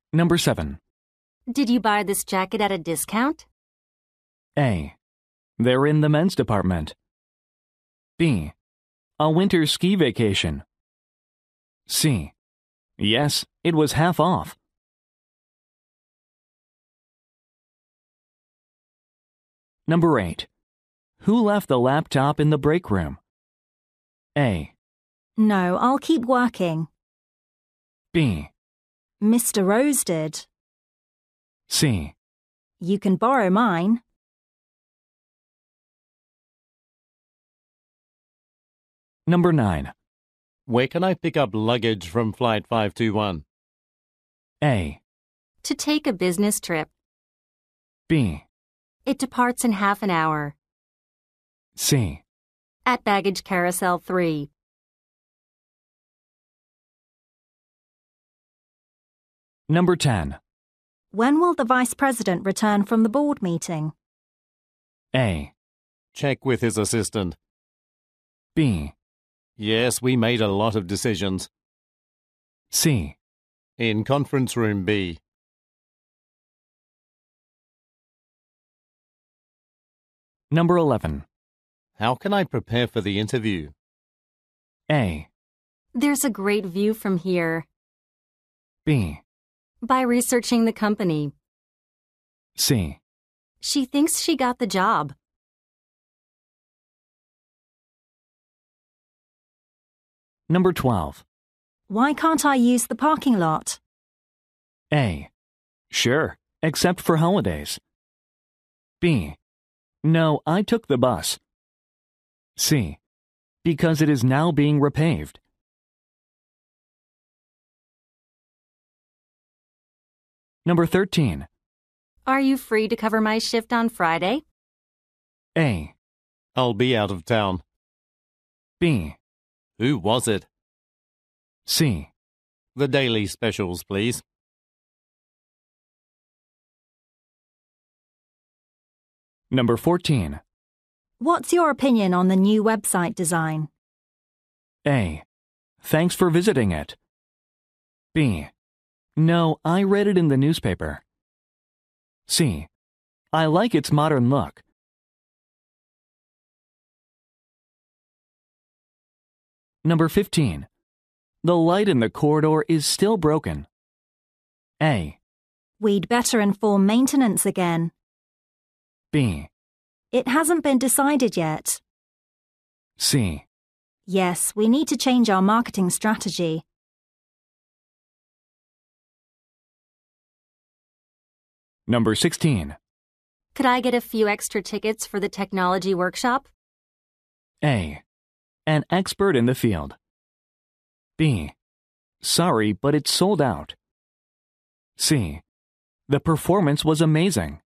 Number 7. Did you buy this jacket at a discount? A. They're in the men's department. B. A winter ski vacation. C. Yes, it was half off. Number 8. Who left the laptop in the break room? A. No, I'll keep working. B. Mr. Rose did. C. You can borrow mine. Number 9. Where can I pick up luggage from Flight 521? A. To take a business trip. B. It departs in half an hour. C. At Baggage Carousel 3. Number 10. When will the Vice President return from the board meeting? A. Check with his assistant. B. Yes, we made a lot of decisions. C. In conference room B. Number 11. How can I prepare for the interview? A. There's a great view from here. B. By researching the company. C. She thinks she got the job. Number 12. Why can't I use the parking lot? A. Sure, except for holidays. B. No, I took the bus. C. Because it is now being repaved. Number 13. Are you free to cover my shift on Friday? A. I'll be out of town. B. Who was it? C. The daily specials, please. Number 14. What's your opinion on the new website design? A. Thanks for visiting it. B. No, I read it in the newspaper. C. I like its modern look. Number 15. The light in the corridor is still broken. A. We'd better inform maintenance again. B. It hasn't been decided yet. C. Yes, we need to change our marketing strategy. Number 16. Could I get a few extra tickets for the technology workshop? A. An expert in the field. B. Sorry, but it's sold out. C. The performance was amazing.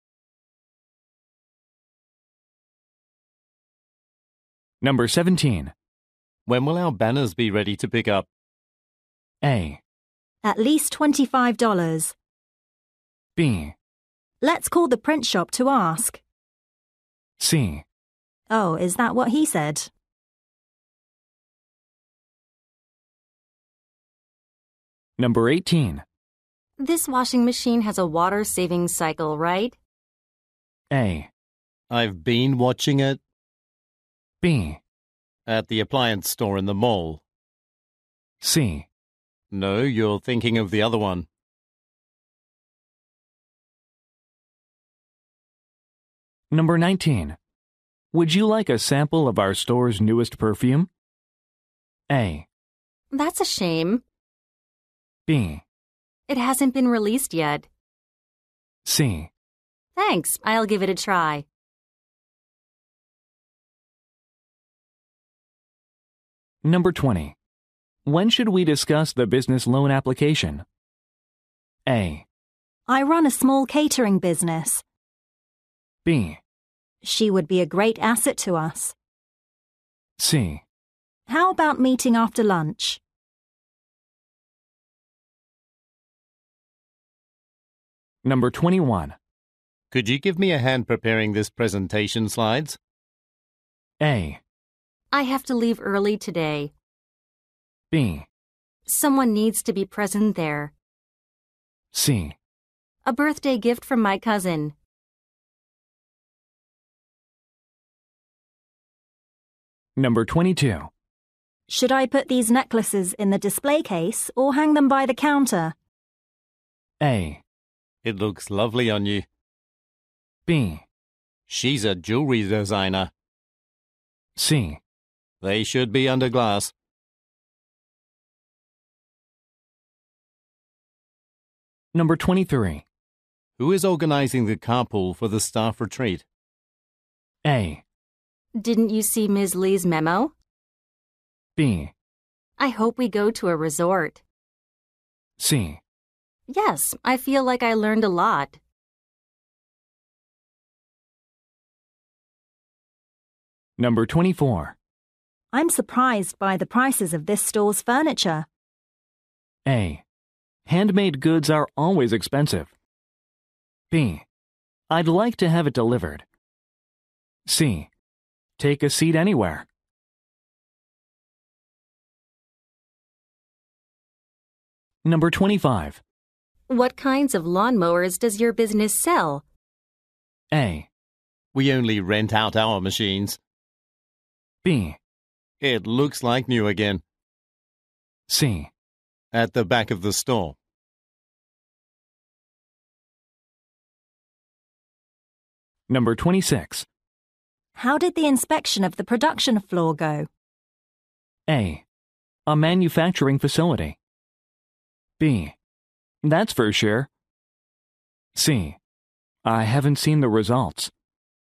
Number 17. When will our banners be ready to pick up? A. At least $25. B. Let's call the print shop to ask. C. Oh, is that what he said? Number 18. This washing machine has a water-saving cycle, right? A. I've been watching it B. at the appliance store in the mall. C. No, you're thinking of the other one. Number 19. Would you like a sample of our store's newest perfume? A. That's a shame. B. It hasn't been released yet. C. Thanks, I'll give it a try. Number 20. When should we discuss the business loan application? A. I run a small catering business. B. She would be a great asset to us. C. How about meeting after lunch? Number 21. Could you give me a hand preparing this presentation slides? A. I have to leave early today. B. Someone needs to be present there. C. A birthday gift from my cousin. Number 22. Should I put these necklaces in the display case or hang them by the counter? A. It looks lovely on you. B. She's a jewelry designer. C. They should be under glass. Number 23. Who is organizing the carpool for the staff retreat? A. Didn't you see Ms. Lee's memo? B. I hope we go to a resort. C. Yes, I feel like I learned a lot. Number 24. I'm surprised by the prices of this store's furniture. A. Handmade goods are always expensive. B. I'd like to have it delivered. C. Take a seat anywhere. Number 25. What kinds of lawnmowers does your business sell? A. We only rent out our machines. B. It looks like new again. C. At the back of the store. Number 26. How did the inspection of the production floor go? A. A manufacturing facility. B. That's for sure. C. I haven't seen the results.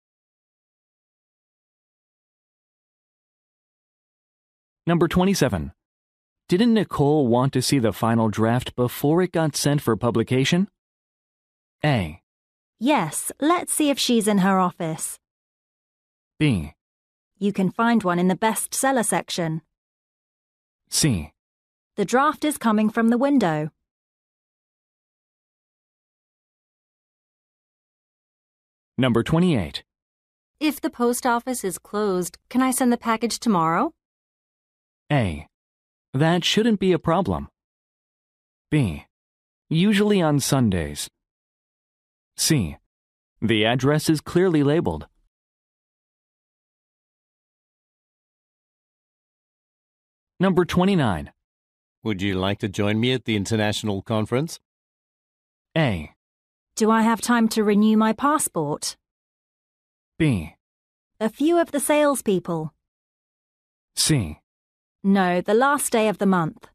Number 27. Didn't Nicole want to see the final draft before it got sent for publication? A. Yes, let's see if she's in her office. B. You can find one in the bestseller section. C. The draft is coming from the window. Number 28. If the post office is closed, can I send the package tomorrow? A. That shouldn't be a problem. B. Usually on Sundays. C. The address is clearly labeled. Number 29. Would you like to join me at the international conference? A. Do I have time to renew my passport? B. A few of the salespeople. C. No, the last day of the month.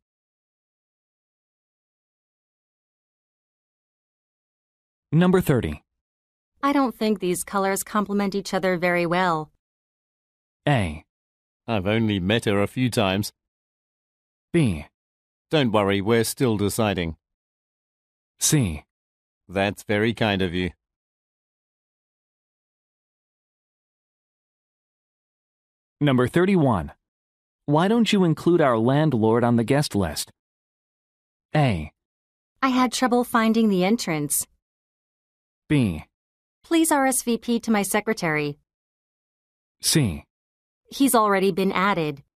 Number 30. I don't think these colors complement each other very well. A. I've only met her a few times. B. Don't worry, we're still deciding. C. That's very kind of you. Number 31. Why don't you include our landlord on the guest list? A. I had trouble finding the entrance. B. Please RSVP to my secretary. C. He's already been added.